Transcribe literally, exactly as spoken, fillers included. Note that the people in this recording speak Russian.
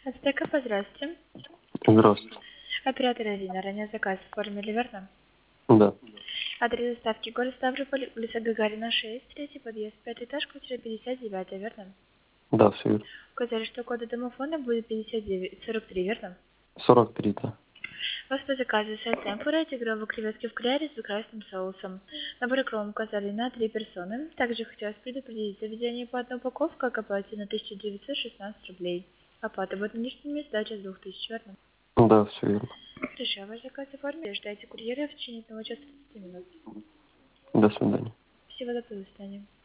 Аптека, здравствуйте. Здравствуйте. Оператор Ирина, ранее заказ оформили, верно? Да. Адрес доставки город Ставрополь, улица Гагарина, шесть, третий подъезд, пятый этаж, квартира пятьдесят девять, верно? Да, все верно. Указали, что коды домофона будет пятьдесят девять сорок три, верно? сорок три, да. У вас по заказу сайт темпура, тигровые креветки в кляре с красным соусом. Набор кром указали на три персоны. Также хотелось предупредить заведение по одной упаковке, как оплате на тысяча девятьсот шестнадцать рублей. Оплата будет наличными, сдача с двух тысяч, верно? Да, все верно. Хорошо, ваш заказ оформили, ждайте курьера в течение одного часа тридцати минут. До свидания. Всего доброго, до свидания.